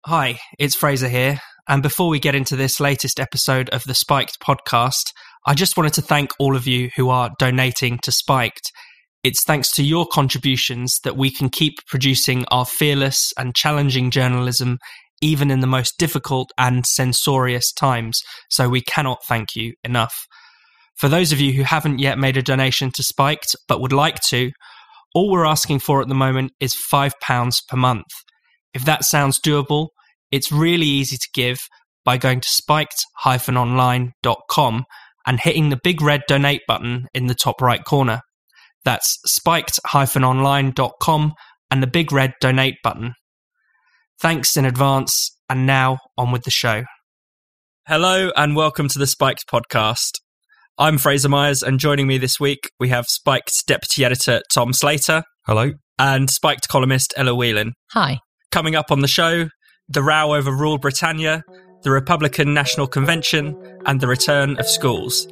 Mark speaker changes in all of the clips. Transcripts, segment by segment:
Speaker 1: Hi, it's Fraser here, and before we get into this latest episode of the Spiked podcast, I just wanted to thank all of you who are donating to Spiked. It's thanks to your contributions that we can keep producing our fearless and challenging journalism even in the most difficult and censorious times, so we cannot thank you enough. For those of you who haven't yet made a donation to Spiked but would like to, all we're asking for at the moment is £5 per month. If that sounds doable, it's really easy to give by going to spiked-online.com and hitting the big red donate button in the top right corner. That's spiked-online.com and the big red donate button. Thanks in advance, and now on with the show. Hello and welcome to the Spiked podcast. I'm Fraser Myers, and joining me this week we have Spiked's deputy editor Tom Slater.
Speaker 2: Hello.
Speaker 1: And Spiked columnist Ella Whelan.
Speaker 3: Hi.
Speaker 1: Coming up on the show, the row over Rule Britannia, the Republican National Convention, and the return of schools.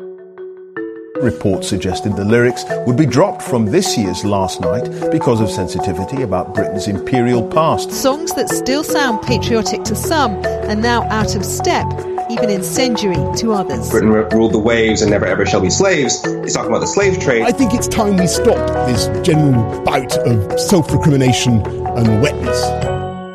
Speaker 4: Reports suggested the lyrics would be dropped from this year's Last Night because of sensitivity about Britain's imperial past.
Speaker 5: Songs that still sound patriotic to some are now out of step, even incendiary to others.
Speaker 6: Britain ruled the waves and never ever shall be slaves. He's talking about the slave trade.
Speaker 7: I think it's time we stop this general bout of self-recrimination and wetness.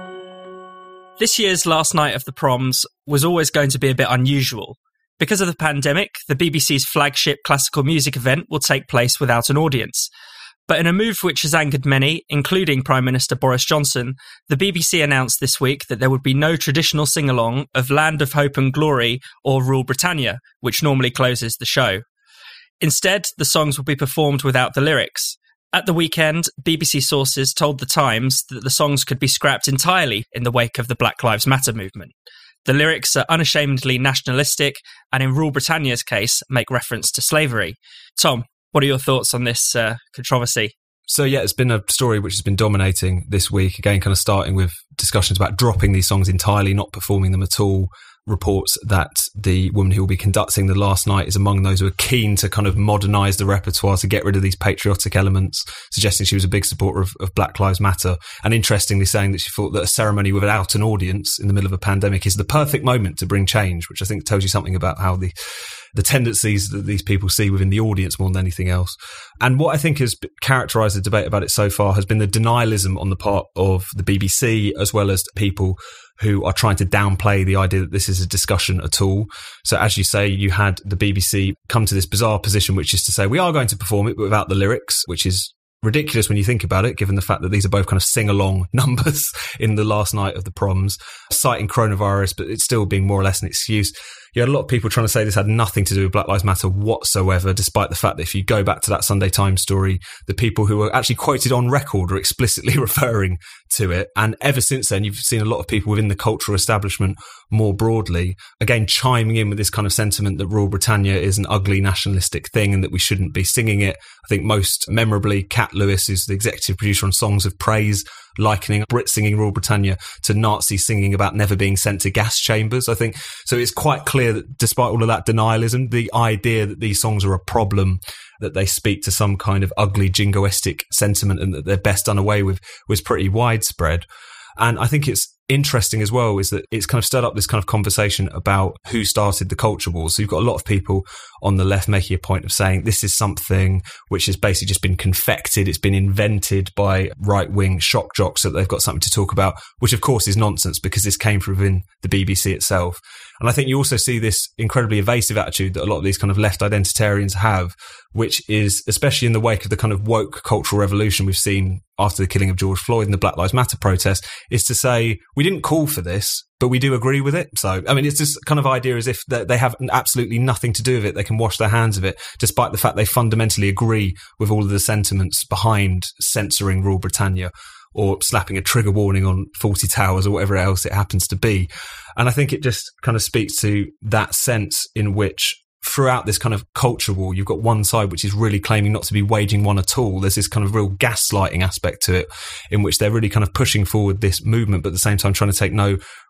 Speaker 1: This year's Last Night of the Proms was always going to be a bit unusual. Because of the pandemic, the BBC's flagship classical music event will take place without an audience. But in a move which has angered many, including Prime Minister Boris Johnson, the BBC announced this week that there would be no traditional sing-along of Land of Hope and Glory or Rule Britannia, which normally closes the show. Instead, the songs will be performed without the lyrics. At the weekend, BBC sources told The Times that the songs could be scrapped entirely in the wake of the Black Lives Matter movement. The lyrics are unashamedly nationalistic and, in Rule Britannia's case, make reference to slavery. Tom, what are your thoughts on this controversy?
Speaker 2: So, it's been a story which has been dominating this week. Again, kind of starting with discussions about dropping these songs entirely, not performing them at all. Reports that the woman who will be conducting the Last Night is among those who are keen to kind of modernise the repertoire to get rid of these patriotic elements, suggesting she was a big supporter of Black Lives Matter, and interestingly saying that she thought that a ceremony without an audience in the middle of a pandemic is the perfect moment to bring change, which I think tells you something about how the tendencies that these people see within the audience more than anything else. And what I think has characterised the debate about it so far has been the denialism on the part of the BBC, as well as people who are trying to downplay the idea that this is a discussion at all. So as you say, you had the BBC come to this bizarre position, which is to say, we are going to perform it without the lyrics, which is ridiculous when you think about it, given the fact that these are both kind of sing-along numbers in the Last Night of the Proms, citing coronavirus, but it's still being more or less an excuse. You had a lot of people trying to say this had nothing to do with Black Lives Matter whatsoever, despite the fact that if you go back to that Sunday Times story, the people who were actually quoted on record are explicitly referring to it. And ever since then, you've seen a lot of people within the cultural establishment more broadly, again, chiming in with this kind of sentiment that Rule Britannia is an ugly nationalistic thing and that we shouldn't be singing it. I think most memorably, Cat Lewis, who's the executive producer on Songs of Praise, likening Brit singing Rule Britannia to Nazis singing about never being sent to gas chambers, I think. So it's quite clear that despite all of that denialism, the idea that these songs are a problem, that they speak to some kind of ugly jingoistic sentiment and that they're best done away with, was pretty widespread. And I think it's interesting as well is that it's kind of stirred up this kind of conversation about who started the culture wars. So you've got a lot of people on the left making a point of saying this is something which has basically just been confected. It's been invented by right-wing shock jocks so that they've got something to talk about, which of course is nonsense because this came from within the BBC itself. And I think you also see this incredibly evasive attitude that a lot of these kind of left identitarians have, which is, especially in the wake of the kind of woke cultural revolution we've seen after the killing of George Floyd and the Black Lives Matter protest, is to say, we didn't call for this, but we do agree with it. So, I mean, it's this kind of idea as if they have absolutely nothing to do with it. They can wash their hands of it, despite the fact they fundamentally agree with all of the sentiments behind censoring Rule Britannia or slapping a trigger warning on Fawlty Towers or whatever else it happens to be. And I think it just kind of speaks to that sense in which throughout this kind of culture war, you've got one side which is really claiming not to be waging one at all. There's this kind of real gaslighting aspect to it in which they're really kind of pushing forward this movement, but at the same time trying to take no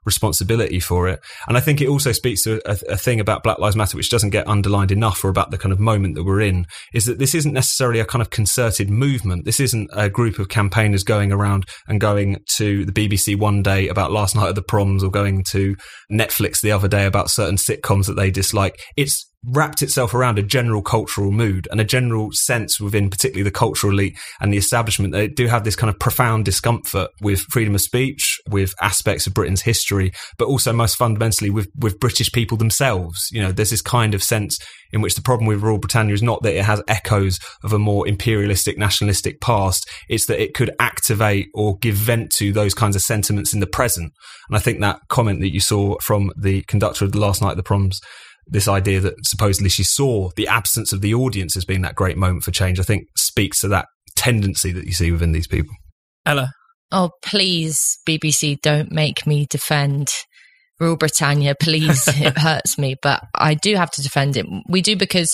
Speaker 2: responsibility for it. And I think it also speaks to a thing about Black Lives Matter, which doesn't get underlined enough, or about the kind of moment that we're in, is that this isn't necessarily a kind of concerted movement. This isn't a group of campaigners going around and going to the BBC one day about Last Night at the Proms, or going to Netflix the other day about certain sitcoms that they dislike. It's wrapped itself around a general cultural mood and a general sense within particularly the cultural elite and the establishment. They do have this kind of profound discomfort with freedom of speech, with aspects of Britain's history, but also most fundamentally with British people themselves. You know, there's this kind of sense in which the problem with Rule Britannia is not that it has echoes of a more imperialistic, nationalistic past. It's that it could activate or give vent to those kinds of sentiments in the present. And I think that comment that you saw from the conductor of the Last Night at the Proms, this idea that supposedly she saw the absence of the audience as being that great moment for change, I think speaks to that tendency that you see within these people.
Speaker 1: Ella?
Speaker 3: Oh, please, BBC, don't make me defend Rule Britannia. Please, it hurts me, but I do have to defend it. We do, because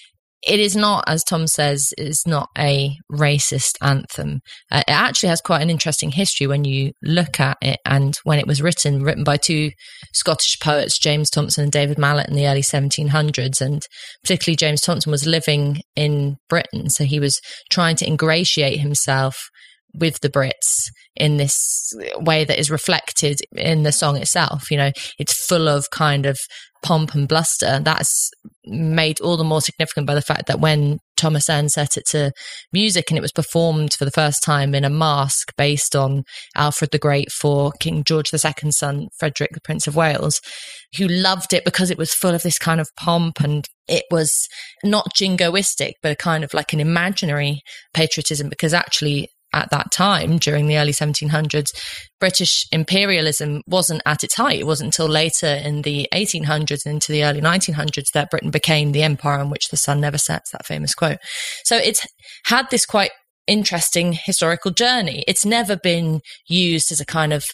Speaker 3: it is not, as Tom says, it's not a racist anthem. It actually has quite an interesting history when you look at it, and when it was written by two Scottish poets, James Thompson and David Mallet, in the early 1700s, and particularly James Thompson was living in Britain, so he was trying to ingratiate himself with the Brits in this way that is reflected in the song itself. You know, it's full of kind of pomp and bluster. That's made all the more significant by the fact that when Thomas Earne set it to music and it was performed for the first time in a masque based on Alfred the Great for King George II's son, Frederick, the Prince of Wales, who loved it because it was full of this kind of pomp, and it was not jingoistic, but a kind of like an imaginary patriotism, because actually at that time, during the early 1700s, British imperialism wasn't at its height. It wasn't until later in the 1800s and into the early 1900s that Britain became the empire on which the sun never sets, that famous quote. So it's had this quite interesting historical journey. It's never been used as a kind of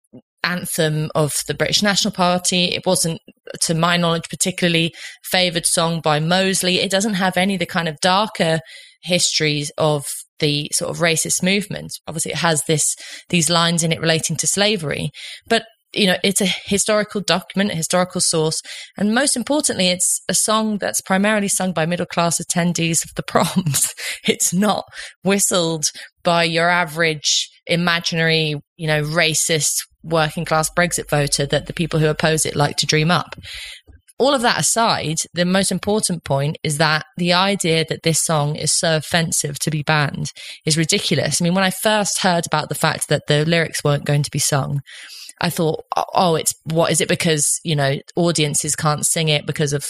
Speaker 3: anthem of the British National Party. It wasn't, to my knowledge, particularly favoured song by Mosley. It doesn't have any of the kind of darker histories of the sort of racist movement. Obviously, it has these lines in it relating to slavery, but you know, it's a historical document, a historical source, and most importantly, it's a song that's primarily sung by middle-class attendees of the proms. It's not whistled by your average imaginary, you know, racist working-class Brexit voter that the people who oppose it like to dream up. All of that aside, the most important point is that the idea that this song is so offensive to be banned is ridiculous. I mean, when I first heard about the fact that the lyrics weren't going to be sung, I thought, oh, what is it because, you know, audiences can't sing it because of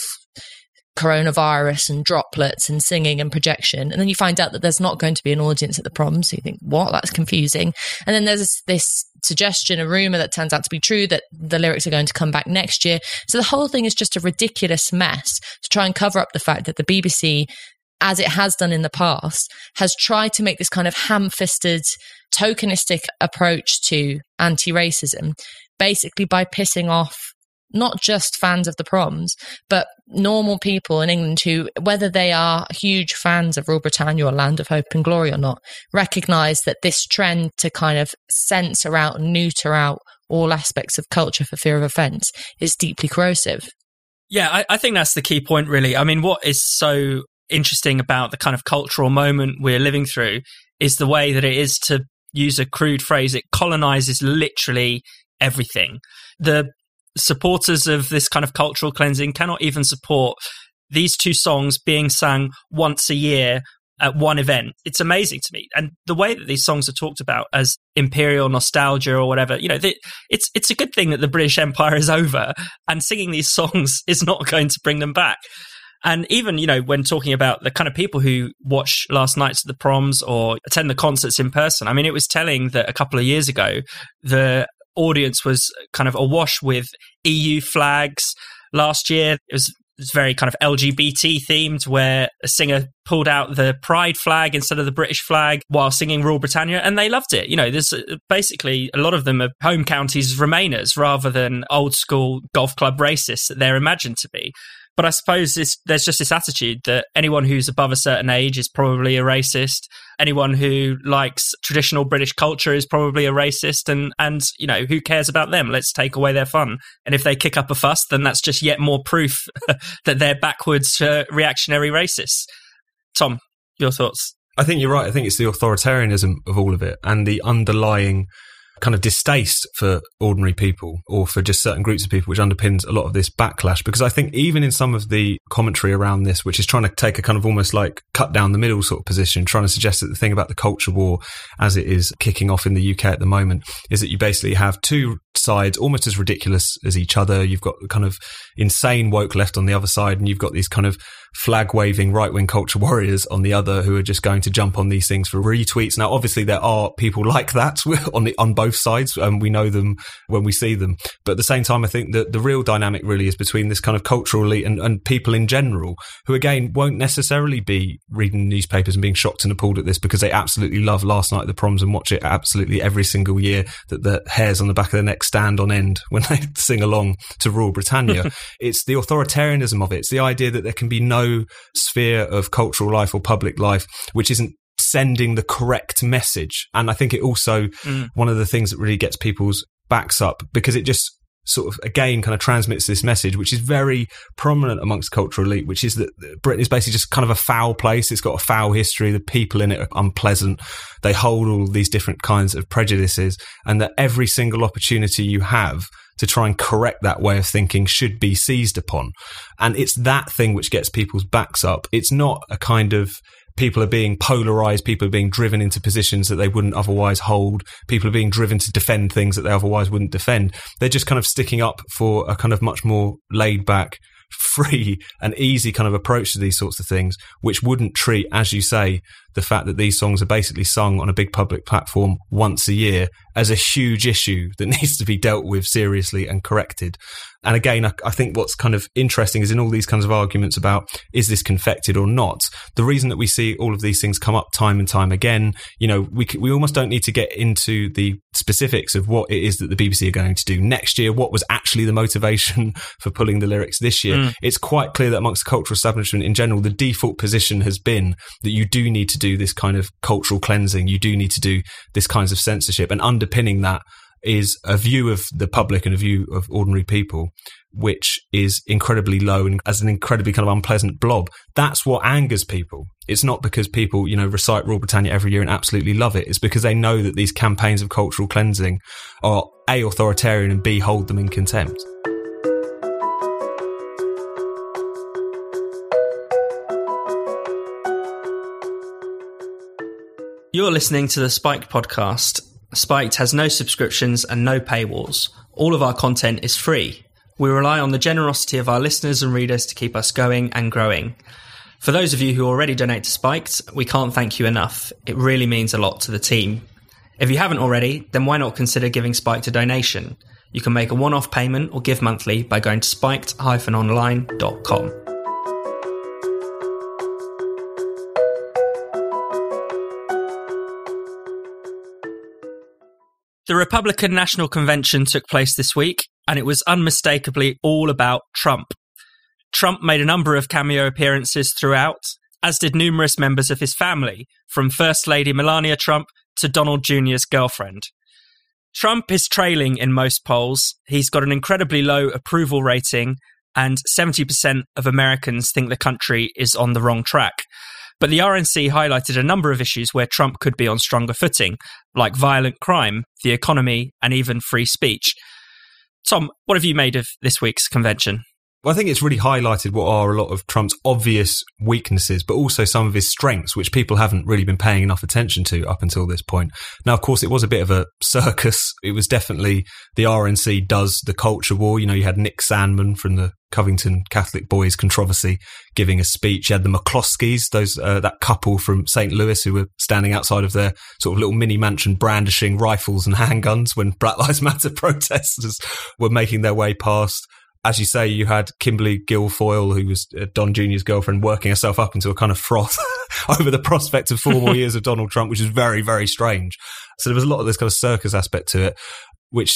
Speaker 3: coronavirus and droplets and singing and projection. And then you find out that there's not going to be an audience at the proms. So you think, what? That's confusing. And then there's this suggestion, a rumor that turns out to be true, that the lyrics are going to come back next year. So the whole thing is just a ridiculous mess to try and cover up the fact that the BBC, as it has done in the past, has tried to make this kind of ham-fisted, tokenistic approach to anti-racism, basically by pissing off not just fans of the proms, but normal people in England who, whether they are huge fans of Rule Britannia or Land of Hope and Glory or not, recognise that this trend to kind of censor out and neuter out all aspects of culture for fear of offence is deeply corrosive.
Speaker 1: Yeah, I think that's the key point, really. I mean, what is so interesting about the kind of cultural moment we're living through is the way that it is, to use a crude phrase, it colonises literally everything. The supporters of this kind of cultural cleansing cannot even support these two songs being sung once a year at one event. It's amazing to me. And the way that these songs are talked about as imperial nostalgia or whatever, you know, it's a good thing that the British Empire is over, and singing these songs is not going to bring them back. And even, you know, when talking about the kind of people who watch Last Nights at the Proms or attend the concerts in person, I mean, it was telling that a couple of years ago, the audience was kind of awash with EU flags. Last year, it was very kind of LGBT themed, where a singer pulled out the Pride flag instead of the British flag while singing Rule Britannia, and they loved it. You know, there's basically a lot of them are home counties Remainers rather than old school golf club racists that they're imagined to be. But I suppose there's just this attitude that anyone who's above a certain age is probably a racist. Anyone who likes traditional British culture is probably a racist. And you know, who cares about them? Let's take away their fun. And if they kick up a fuss, then that's just yet more proof that they're backwards reactionary racists. Tom, your thoughts?
Speaker 2: I think you're right. I think it's the authoritarianism of all of it and the underlying kind of distaste for ordinary people or for just certain groups of people, which underpins a lot of this backlash. Because I think even in some of the commentary around this, which is trying to take a kind of almost like cut down the middle sort of position, trying to suggest that the thing about the culture war as it is kicking off in the UK at the moment is that you basically have two sides almost as ridiculous as each other. You've got the kind of insane woke left on the other side, and you've got these kind of flag-waving right-wing culture warriors on the other who are just going to jump on these things for retweets. Now, obviously, there are people like that on both sides, and we know them when we see them. But at the same time, I think that the real dynamic really is between this kind of cultural elite and people in general who, again, won't necessarily be reading newspapers and being shocked and appalled at this because they absolutely love Last Night at the Proms and watch it absolutely every single year, that the hairs on the back of their neck stand on end when they sing along to Rule Britannia. It's the authoritarianism of it. It's the idea that there can be no sphere of cultural life or public life which isn't sending the correct message. And I think it also one of the things that really gets people's backs up, because it just sort of again kind of transmits this message which is very prominent amongst the cultural elite, which is that Britain is basically just kind of a foul place. It's got a foul history. The people in it are unpleasant. They hold all these different kinds of prejudices, and that every single opportunity you have to try and correct that way of thinking should be seized upon. And it's that thing which gets people's backs up. It's not a kind of people are being polarized, people are being driven into positions that they wouldn't otherwise hold, people are being driven to defend things that they otherwise wouldn't defend. They're just kind of sticking up for a kind of much more laid back, free and easy kind of approach to these sorts of things, which wouldn't treat, as you say, the fact that these songs are basically sung on a big public platform once a year as a huge issue that needs to be dealt with seriously and corrected. And again, I think what's kind of interesting is in all these kinds of arguments about, is this confected or not? The reason that we see all of these things come up time and time again, you know, we almost don't need to get into the specifics of what it is that the BBC are going to do next year, what was actually the motivation for pulling the lyrics this year. It's quite clear that amongst the cultural establishment in general, the default position has been that you do need to do this kind of cultural cleansing. You do need to do this kinds of censorship, and underpinning that is a view of the public and a view of ordinary people, which is incredibly low and as an incredibly kind of unpleasant blob. That's what angers people. It's not because people, you know, recite Rule Britannia every year and absolutely love it. It's because they know that these campaigns of cultural cleansing are A, authoritarian, and B, hold them in contempt.
Speaker 1: You're listening to the Spiked podcast. Spiked has no subscriptions and no paywalls. All of our content is free. We rely on the generosity of our listeners and readers to keep us going and growing. For those of you who already donate to Spiked, we can't thank you enough. It really means a lot to the team. If you haven't already, then why not consider giving Spiked a donation? You can make a one-off payment or give monthly by going to spiked-online.com. The Republican National Convention took place this week, and it was unmistakably all about Trump. Trump made a number of cameo appearances throughout, as did numerous members of his family, from First Lady Melania Trump to Donald Jr.'s girlfriend. Trump is trailing in most polls. He's got an incredibly low approval rating, and 70% of Americans think the country is on the wrong track. But the RNC highlighted a number of issues where Trump could be on stronger footing, like violent crime, the economy, and even free speech. Tom, what have you made of this week's convention?
Speaker 2: Well, I think it's really highlighted what are a lot of Trump's obvious weaknesses, but also some of his strengths, which people haven't really been paying enough attention to up until this point. Now, of course, it was a bit of a circus. It was definitely the RNC does the culture war. You know, you had Nick Sandman from the Covington Catholic Boys controversy giving a speech. You had the McCloskeys, that couple from St. Louis who were standing outside of their sort of little mini mansion brandishing rifles and handguns when Black Lives Matter protesters were making their way past. As you say, you had Kimberly Guilfoyle, who was Don Jr.'s girlfriend, working herself up into a kind of froth over the prospect of 4 more years of Donald Trump, which is very, very strange. So there was a lot of this kind of circus aspect to it, which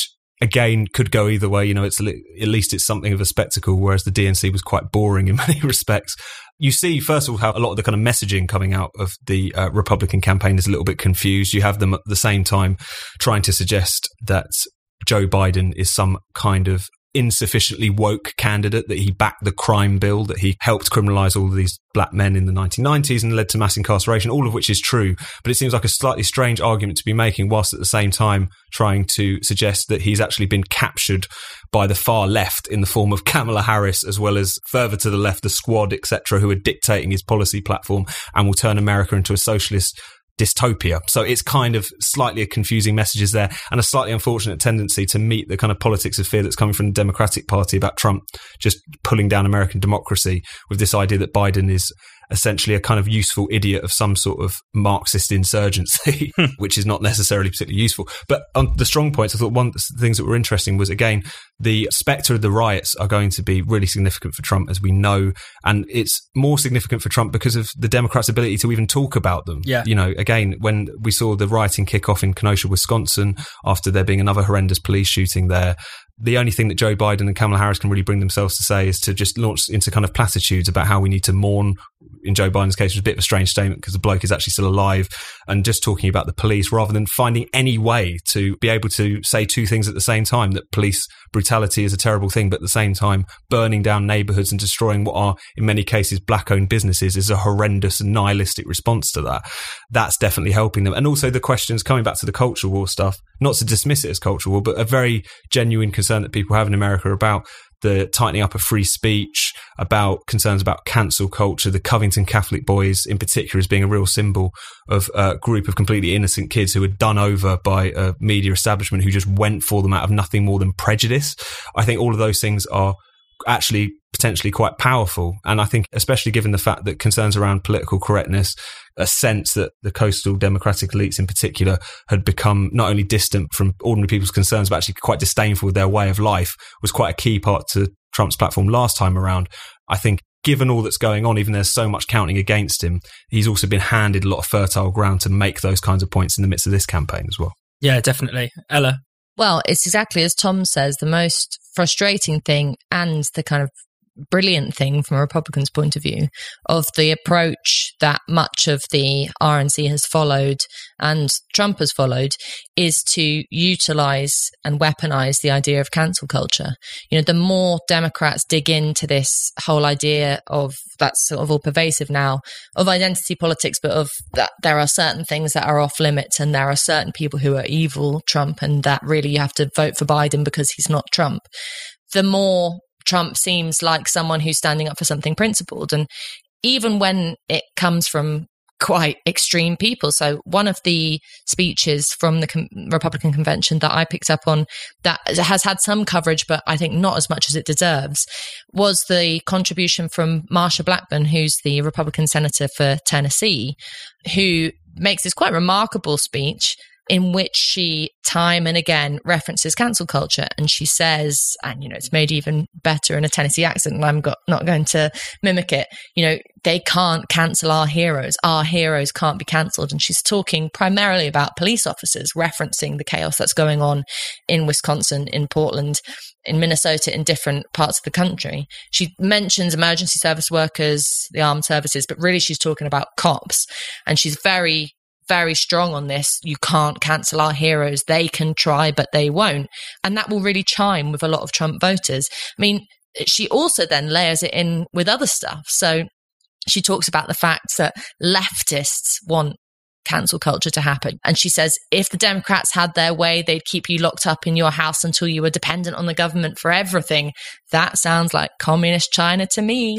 Speaker 2: again, could go either way. It's at least it's something of a spectacle, whereas the DNC was quite boring in many respects. You see, first of all, how a lot of the kind of messaging coming out of the Republican campaign is a little bit confused. You have them at the same time trying to suggest that Joe Biden is some kind of insufficiently woke candidate, that he backed the crime bill, that he helped criminalise all of these black men in the 1990s and led to mass incarceration, all of which is true. But it seems like a slightly strange argument to be making, whilst at the same time trying to suggest that he's actually been captured by the far left in the form of Kamala Harris, as well as further to the left, the Squad, etc., who are dictating his policy platform and will turn America into a socialist dystopia. So it's kind of slightly a confusing messages there, and a slightly unfortunate tendency to meet the kind of politics of fear that's coming from the Democratic Party about Trump just pulling down American democracy with this idea that Biden is essentially a kind of useful idiot of some sort of Marxist insurgency, which is not necessarily particularly useful. But on the strong points, I thought one of the things that were interesting was, again, the spectre of the riots are going to be really significant for Trump, as we know. And it's more significant for Trump because of the Democrats' ability to even talk about them.
Speaker 1: Yeah.
Speaker 2: Again, when we saw the rioting kick off in Kenosha, Wisconsin, after there being another horrendous police shooting there, the only thing that Joe Biden and Kamala Harris can really bring themselves to say is to just launch into kind of platitudes about how we need to mourn. In Joe Biden's case, it was a bit of a strange statement because the bloke is actually still alive, and just talking about the police rather than finding any way to be able to say two things at the same time, that police brutality is a terrible thing, but at the same time burning down neighbourhoods and destroying what are in many cases black-owned businesses is a horrendous and nihilistic response to that. That's definitely helping them. And also the questions coming back to the culture war stuff, not to dismiss it as culture war, but a very genuine concern that people have in America about the tightening up of free speech, about concerns about cancel culture, the Covington Catholic boys in particular as being a real symbol of a group of completely innocent kids who were done over by a media establishment who just went for them out of nothing more than prejudice. I think all of those things are actually potentially quite powerful. And I think especially given the fact that concerns around political correctness, a sense that the coastal democratic elites in particular had become not only distant from ordinary people's concerns, but actually quite disdainful with their way of life, was quite a key part to Trump's platform last time around. I think given all that's going on, even there's so much counting against him, he's also been handed a lot of fertile ground to make those kinds of points in the midst of this campaign as well.
Speaker 1: Yeah, definitely. Ella?
Speaker 3: Well, it's exactly as Tom says, the most frustrating thing and the kind of brilliant thing from a Republican's point of view of the approach that much of the RNC has followed and Trump has followed is to utilize and weaponize the idea of cancel culture. The more Democrats dig into this whole idea of that's sort of all pervasive now of identity politics, but of that there are certain things that are off limits and there are certain people who are evil Trump and that really you have to vote for Biden because he's not Trump. The more Trump seems like someone who's standing up for something principled. And even when it comes from quite extreme people. So one of the speeches from the Republican convention that I picked up on that has had some coverage, but I think not as much as it deserves, was the contribution from Marsha Blackburn, who's the Republican senator for Tennessee, who makes this quite remarkable speech in which she time and again references cancel culture. And she says, and it's made even better in a Tennessee accent, and I'm not going to mimic it, they can't cancel our heroes. Our heroes can't be cancelled. And she's talking primarily about police officers, referencing the chaos that's going on in Wisconsin, in Portland, in Minnesota, in different parts of the country. She mentions emergency service workers, the armed services, but really she's talking about cops. And she's very strong on this. You can't cancel our heroes. They can try, but they won't. And that will really chime with a lot of Trump voters. I mean, she also then layers it in with other stuff. So she talks about the fact that leftists want cancel culture to happen. And she says, if the Democrats had their way, they'd keep you locked up in your house until you were dependent on the government for everything. That sounds like communist China to me.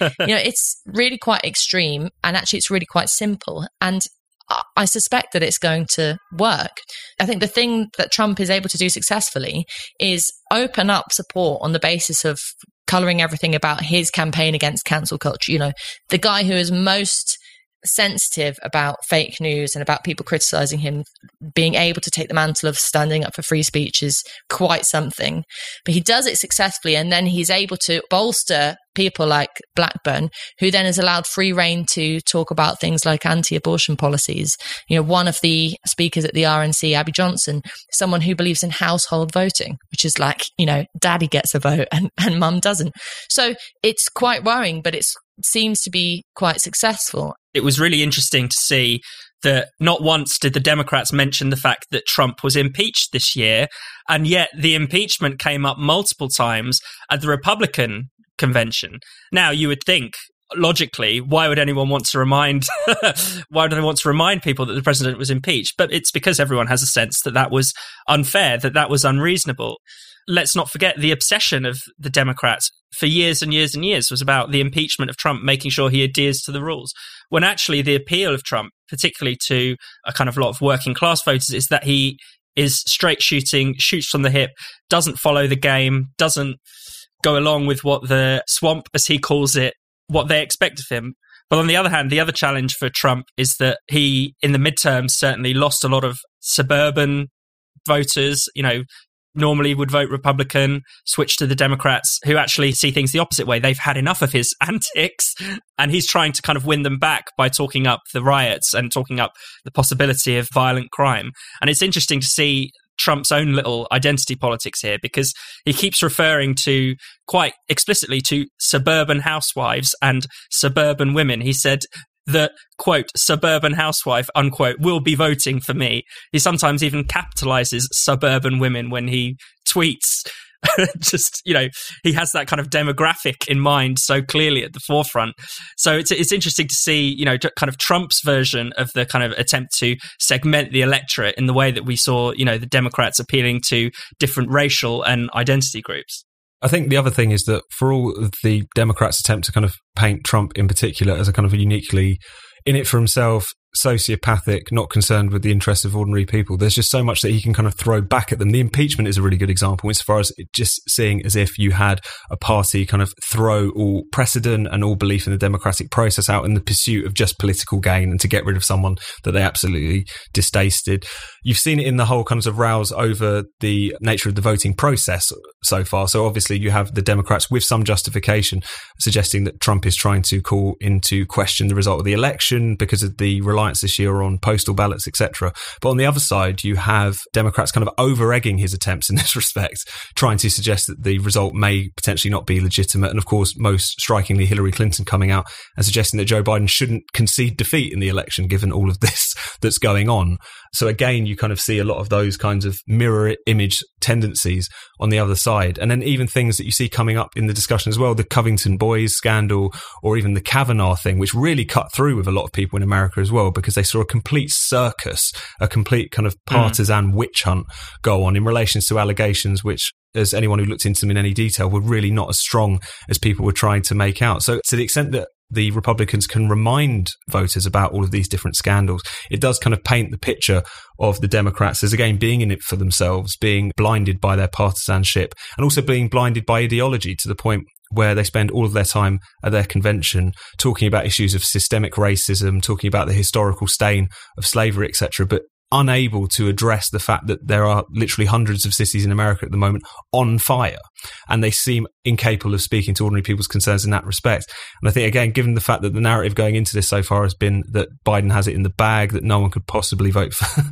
Speaker 3: It's really quite extreme. And actually, it's really quite simple. And I suspect that it's going to work. I think the thing that Trump is able to do successfully is open up support on the basis of colouring everything about his campaign against cancel culture. The guy who is most sensitive about fake news and about people criticizing him. Being able to take the mantle of standing up for free speech is quite something, but he does it successfully, and then he's able to bolster people like Blackburn, who then is allowed free rein to talk about things like anti-abortion policies. You know, one of the speakers at the RNC, Abby Johnson, someone who believes in household voting, which is like, you know, daddy gets a vote and mum doesn't. So it's quite worrying, but it seems to be quite successful.
Speaker 1: It was really interesting to see that not once did the Democrats mention the fact that Trump was impeached this year, and yet the impeachment came up multiple times at the Republican convention. Now, you would think, logically, why would anyone want to remind why do they want to remind people that the president was impeached? But it's because everyone has a sense that that was unfair, that was unreasonable. Let's not forget the obsession of the Democrats for years and years and years was about the impeachment of Trump, making sure he adheres to the rules. When actually the appeal of Trump, particularly to a kind of lot of working class voters, is that he is straight shooting, shoots from the hip, doesn't follow the game, doesn't go along with what the swamp, as he calls it, what they expect of him. But on the other hand, the other challenge for Trump is that he, in the midterms, certainly lost a lot of suburban voters, you know, normally would vote Republican, switch to the Democrats, who actually see things the opposite way. They've had enough of his antics, and he's trying to kind of win them back by talking up the riots and talking up the possibility of violent crime. And it's interesting to see Trump's own little identity politics here, because he keeps referring to quite explicitly to suburban housewives and suburban women. He said that, quote, suburban housewife, unquote, will be voting for me. He sometimes even capitalizes suburban women when he tweets. Just, you know, he has that kind of demographic in mind so clearly at the forefront. So it's interesting to see, you know, kind of Trump's version of the kind of attempt to segment the electorate in the way that we saw, you know, the Democrats appealing to different racial and identity groups.
Speaker 2: I think the other thing is that for all of the Democrats' attempt to kind of paint Trump in particular as a kind of a uniquely in it for himself, sociopathic, not concerned with the interests of ordinary people, there's just so much that he can kind of throw back at them. The impeachment is a really good example as far as just seeing as if you had a party kind of throw all precedent and all belief in the democratic process out in the pursuit of just political gain and to get rid of someone that they absolutely distasted. You've seen it in the whole kinds of rows over the nature of the voting process so far. So obviously you have the Democrats with some justification suggesting that Trump is trying to call into question the result of the election because of the reliance this year on postal ballots, etc. But on the other side, you have Democrats kind of over-egging his attempts in this respect, trying to suggest that the result may potentially not be legitimate. And of course, most strikingly, Hillary Clinton coming out and suggesting that Joe Biden shouldn't concede defeat in the election, given all of this that's going on. So again, you kind of see a lot of those kinds of mirror image tendencies on the other side. And then even things that you see coming up in the discussion as well, the Covington boys scandal, or even the Kavanaugh thing, which really cut through with a lot of people in America as well, because they saw a complete circus, a complete kind of partisan witch hunt go on in relation to allegations which, as anyone who looked into them in any detail, were really not as strong as people were trying to make out. So to the extent that the Republicans can remind voters about all of these different scandals, it does kind of paint the picture of the Democrats as, again, being in it for themselves, being blinded by their partisanship, and also being blinded by ideology to the point where they spend all of their time at their convention talking about issues of systemic racism, talking about the historical stain of slavery, etc., but unable to address the fact that there are literally hundreds of cities in America at the moment on fire, and they seem incapable of speaking to ordinary people's concerns in that respect. And I think, again, given the fact that the narrative going into this so far has been that Biden has it in the bag, that no one could possibly vote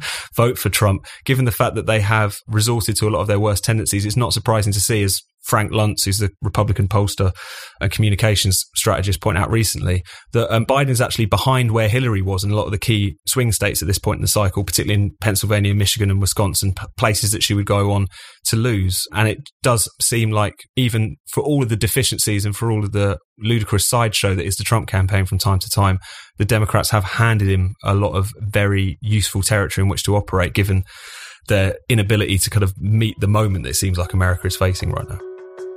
Speaker 2: for Trump, given the fact that they have resorted to a lot of their worst tendencies, it's not surprising to see, as Frank Luntz, who's the Republican pollster and communications strategist, pointed out recently, that Biden is actually behind where Hillary was in a lot of the key swing states at this point in the cycle, particularly in Pennsylvania, Michigan and Wisconsin, places that she would go on to lose. And it does seem like, even for all of the deficiencies and for all of the ludicrous sideshow that is the Trump campaign from time to time, the Democrats have handed him a lot of very useful territory in which to operate, given their inability to kind of meet the moment that it seems like America is facing right now.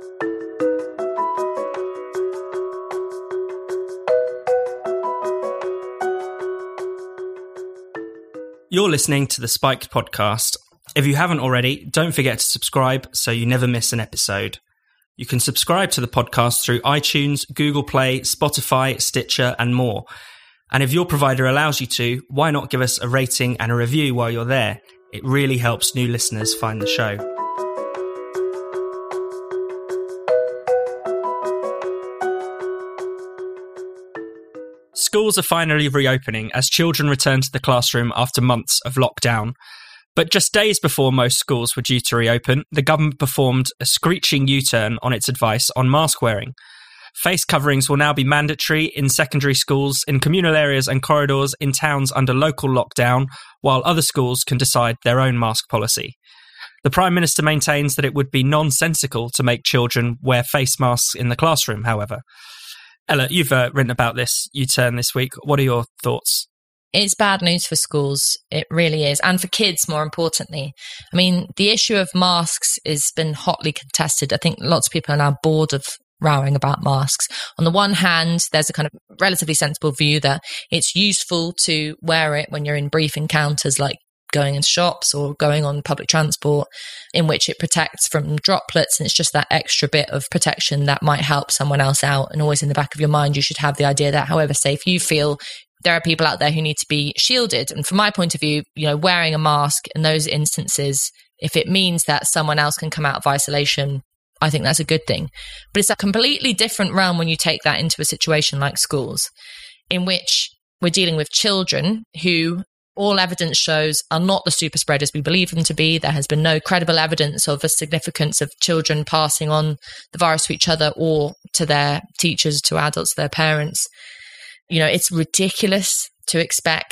Speaker 1: You're listening to the Spiked podcast. If you haven't already, don't forget to subscribe so you never miss an episode. You can subscribe to the podcast through iTunes, Google Play, Spotify, Stitcher, and more. And if your provider allows you to, why not give us a rating and a review while you're there? It really helps new listeners find the show. Schools are finally reopening as children return to the classroom after months of lockdown. But just days before most schools were due to reopen, the government performed a screeching U-turn on its advice on mask wearing. Face coverings will now be mandatory in secondary schools, in communal areas and corridors in towns under local lockdown, while other schools can decide their own mask policy. The Prime Minister maintains that it would be nonsensical to make children wear face masks in the classroom, however. Ella, you've written about this U-turn this week. What are your thoughts?
Speaker 3: It's bad news for schools. It really is. And for kids, more importantly. I mean, the issue of masks has been hotly contested. I think lots of people are now bored of rowing about masks. On the one hand, there's a kind of relatively sensible view that it's useful to wear it when you're in brief encounters like going into shops or going on public transport, in which it protects from droplets, and it's just that extra bit of protection that might help someone else out. And always in the back of your mind, you should have the idea that however safe you feel, there are people out there who need to be shielded. And from my point of view, wearing a mask in those instances, if it means that someone else can come out of isolation, I think that's a good thing. But it's a completely different realm when you take that into a situation like schools, in which we're dealing with children who all evidence shows are not the super spreaders we believe them to be. There has been no credible evidence of the significance of children passing on the virus to each other or to their teachers, to adults, to their parents. It's ridiculous to expect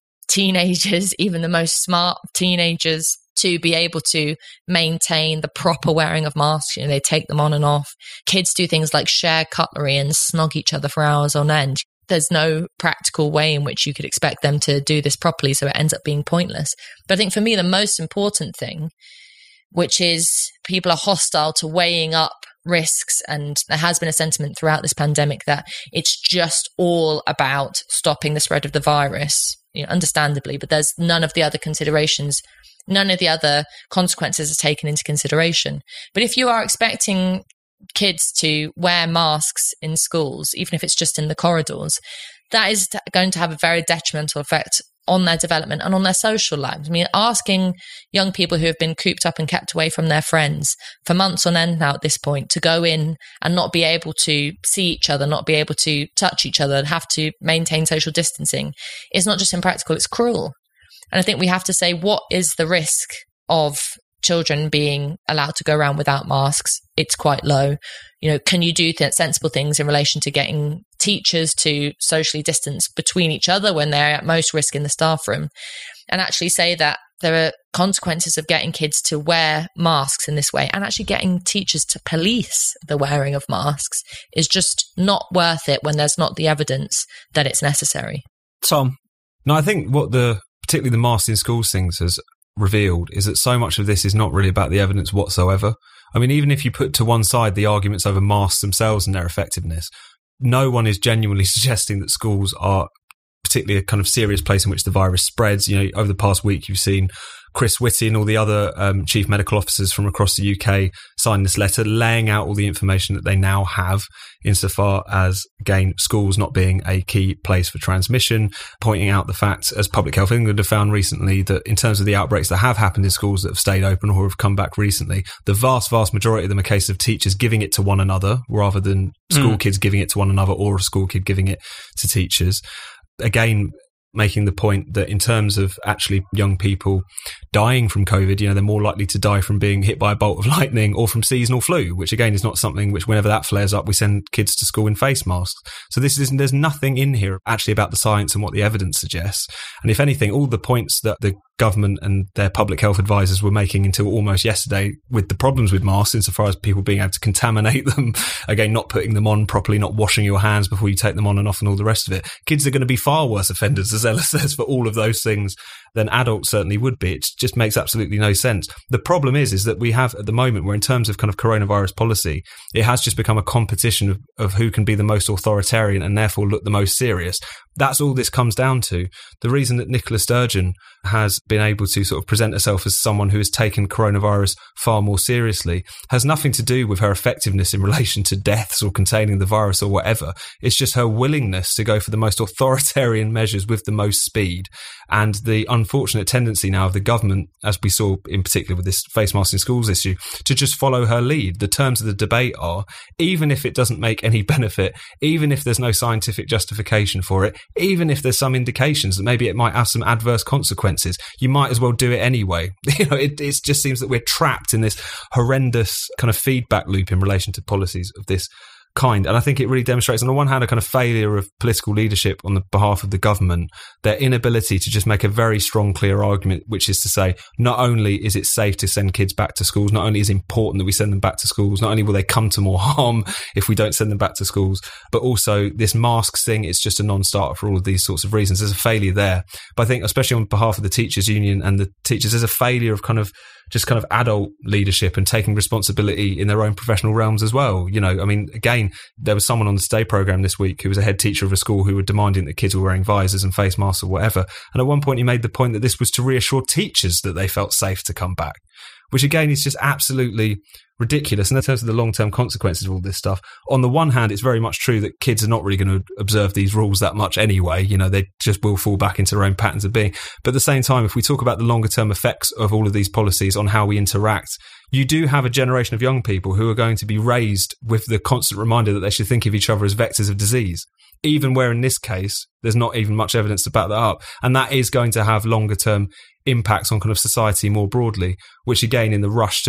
Speaker 3: teenagers, even the most smart teenagers, to be able to maintain the proper wearing of masks. They take them on and off. Kids do things like share cutlery and snog each other for hours on end. There's no practical way in which you could expect them to do this properly, so it ends up being pointless. But I think for me, the most important thing, which is people are hostile to weighing up risks, and there has been a sentiment throughout this pandemic that it's just all about stopping the spread of the virus, understandably, but there's none of the other considerations, none of the other consequences are taken into consideration. But if you are expecting kids to wear masks in schools, even if it's just in the corridors, that is going to have a very detrimental effect on their development and on their social lives. I mean, asking young people who have been cooped up and kept away from their friends for months on end now at this point to go in and not be able to see each other, not be able to touch each other, and have to maintain social distancing is not just impractical, it's cruel. And I think we have to say, what is the risk of children being allowed to go around without masks? It's quite low. Can you do sensible things in relation to getting teachers to socially distance between each other when they're at most risk in the staff room, and actually say that there are consequences of getting kids to wear masks in this way, and actually getting teachers to police the wearing of masks is just not worth it when there's not the evidence that it's necessary.
Speaker 1: Tom?
Speaker 2: No, I think what particularly the masks in schools things has revealed is that so much of this is not really about the evidence whatsoever. I mean, even if you put to one side the arguments over masks themselves and their effectiveness, no one is genuinely suggesting that schools are particularly a kind of serious place in which the virus spreads. Over the past week, you've seen Chris Whitty and all the other chief medical officers from across the UK sign this letter laying out all the information that they now have insofar as, again, schools not being a key place for transmission, pointing out the fact, as Public Health England have found recently, that in terms of the outbreaks that have happened in schools that have stayed open or have come back recently, the vast, vast majority of them are cases of teachers giving it to one another rather than school kids giving it to one another or a school kid giving it to teachers. Again, making the point that in terms of actually young people dying from COVID, they're more likely to die from being hit by a bolt of lightning or from seasonal flu, which again is not something which whenever that flares up, we send kids to school in face masks. So there's nothing in here actually about the science and what the evidence suggests. And if anything, all the points that the government and their public health advisors were making until almost yesterday with the problems with masks insofar as people being able to contaminate them, again, not putting them on properly, not washing your hands before you take them on and off and all the rest of it. Kids are going to be far worse offenders, as Ella says, for all of those things than adults certainly would be. It just makes absolutely no sense. The problem is that we have at the moment where in terms of kind of coronavirus policy, it has just become a competition of who can be the most authoritarian and therefore look the most serious. That's all this comes down to. The reason that Nicola Sturgeon has been able to sort of present herself as someone who has taken coronavirus far more seriously has nothing to do with her effectiveness in relation to deaths or containing the virus or whatever. It's just her willingness to go for the most authoritarian measures with the most speed, and the unfortunate tendency now of the government, as we saw in particular with this face mask in schools issue, to just follow her lead. The terms of the debate are, even if it doesn't make any benefit, even if there's no scientific justification for it, even if there's some indications that maybe it might have some adverse consequences, you might as well do it anyway. It just seems that we're trapped in this horrendous kind of feedback loop in relation to policies of this kind. And I think it really demonstrates, on the one hand, a kind of failure of political leadership on the behalf of the government, their inability to just make a very strong, clear argument, which is to say, not only is it safe to send kids back to schools, not only is it important that we send them back to schools, not only will they come to more harm if we don't send them back to schools, but also this masks thing is just a non-starter for all of these sorts of reasons. There's a failure there. But I think, especially on behalf of the teachers union and the teachers, there's a failure of kind of adult leadership and taking responsibility in their own professional realms as well. I mean, again, there was someone on the Stay programme this week who was a head teacher of a school who were demanding that kids were wearing visors and face masks or whatever. And at one point he made the point that this was to reassure teachers that they felt safe to come back, which again is just absolutely ridiculous. And in terms of the long-term consequences of all this stuff, on the one hand, it's very much true that kids are not really going to observe these rules that much anyway. They just will fall back into their own patterns of being. But at the same time, if we talk about the longer-term effects of all of these policies on how we interact, you do have a generation of young people who are going to be raised with the constant reminder that they should think of each other as vectors of disease, even where in this case, there's not even much evidence to back that up. And that is going to have longer-term impacts on kind of society more broadly, which again, in the rush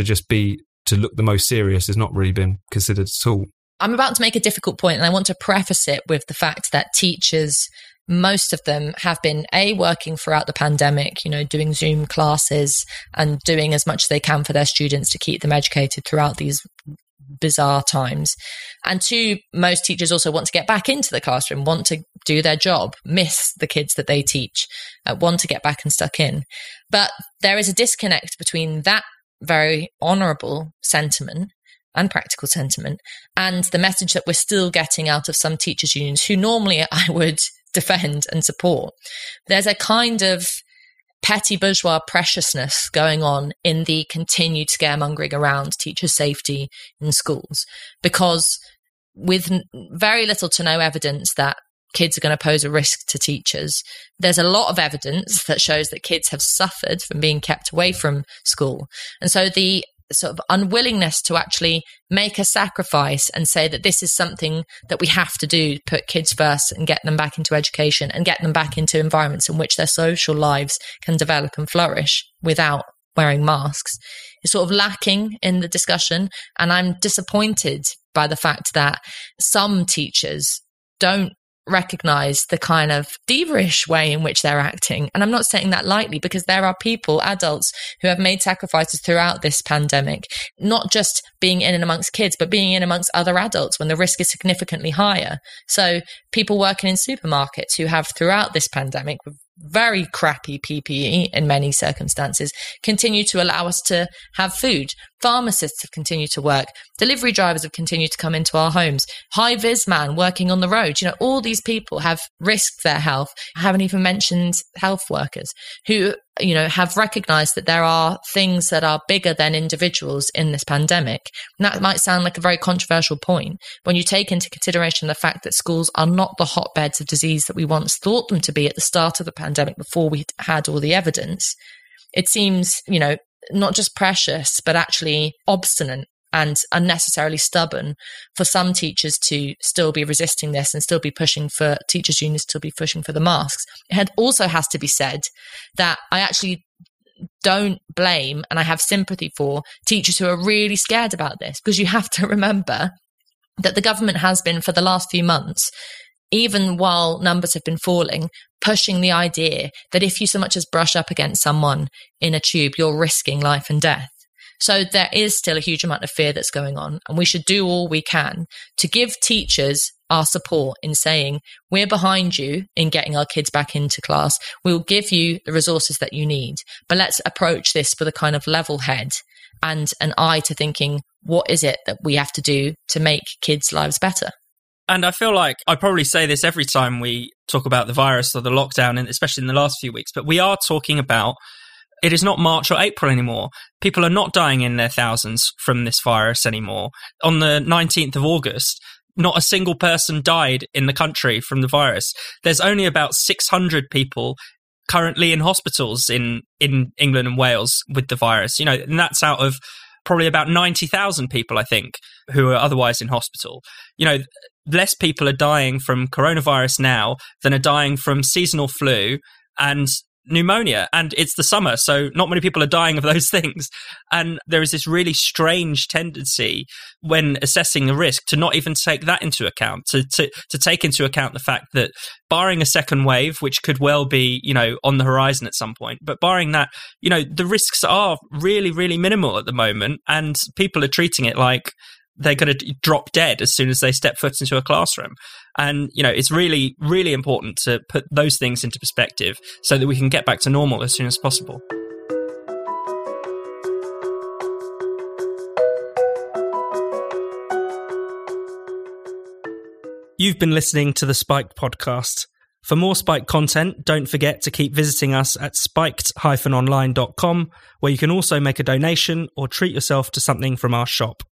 Speaker 2: to look the most serious, has not really been considered at all.
Speaker 3: I'm about to make a difficult point, and I want to preface it with the fact that teachers, most of them have been working throughout the pandemic, doing Zoom classes and doing as much as they can for their students to keep them educated throughout these bizarre times. And two, most teachers also want to get back into the classroom, want to do their job, miss the kids that they teach, want to get back and stuck in. But there is a disconnect between that very honourable sentiment and practical sentiment and the message that we're still getting out of some teachers' unions who normally I would defend and support. There's a kind of petty bourgeois preciousness going on in the continued scaremongering around teacher safety in schools, because with very little to no evidence that kids are going to pose a risk to teachers, there's a lot of evidence that shows that kids have suffered from being kept away from school. And so the sort of unwillingness to actually make a sacrifice and say that this is something that we have to do, put kids first and get them back into education and get them back into environments in which their social lives can develop and flourish without wearing masks, is sort of lacking in the discussion. And I'm disappointed by the fact that some teachers don't recognize the kind of diva-ish way in which they're acting. And I'm not saying that lightly, because there are people, adults, who have made sacrifices throughout this pandemic, not just being in and amongst kids, but being in amongst other adults when the risk is significantly higher. So people working in supermarkets who have throughout this pandemic, with very crappy PPE in many circumstances, continue to allow us to have food. Pharmacists have continued to work. Delivery drivers have continued to come into our homes. High-vis man working on the road. All these people have risked their health. I haven't even mentioned health workers who, have recognized that there are things that are bigger than individuals in this pandemic. And that might sound like a very controversial point when you take into consideration the fact that schools are not the hotbeds of disease that we once thought them to be at the start of the pandemic before we had all the evidence. It seems, not just precious, but actually obstinate and unnecessarily stubborn for some teachers to still be resisting this and still be pushing for teachers' unions to be pushing for the masks. It also has to be said that I actually don't blame, and I have sympathy for, teachers who are really scared about this, because you have to remember that the government has been, for the last few months, even while numbers have been falling, pushing the idea that if you so much as brush up against someone in a tube, you're risking life and death. So there is still a huge amount of fear that's going on, and we should do all we can to give teachers our support in saying, we're behind you in getting our kids back into class. We'll give you the resources that you need, but let's approach this with a kind of level head and an eye to thinking, what is it that we have to do to make kids' lives better?
Speaker 1: And I feel like I probably say this every time we talk about the virus or the lockdown, and especially in the last few weeks, but we are talking about, it is not March or April anymore. People are not dying in their thousands from this virus anymore. On the 19th of August, not a single person died in the country from the virus. There's only about 600 people currently in hospitals in England and Wales with the virus, and that's out of probably about 90,000 people, I think, who are otherwise in hospital. Less people are dying from coronavirus now than are dying from seasonal flu and pneumonia, and it's the summer, so not many people are dying of those things. And there is this really strange tendency when assessing the risk to not even take that into account, to take into account the fact that barring a second wave, which could well be, on the horizon at some point, but barring that, the risks are really, really minimal at the moment, and people are treating it like they're going to drop dead as soon as they step foot into a classroom. And, it's really, really important to put those things into perspective so that we can get back to normal as soon as possible. You've been listening to the Spiked podcast. For more Spiked content, don't forget to keep visiting us at spiked-online.com, where you can also make a donation or treat yourself to something from our shop.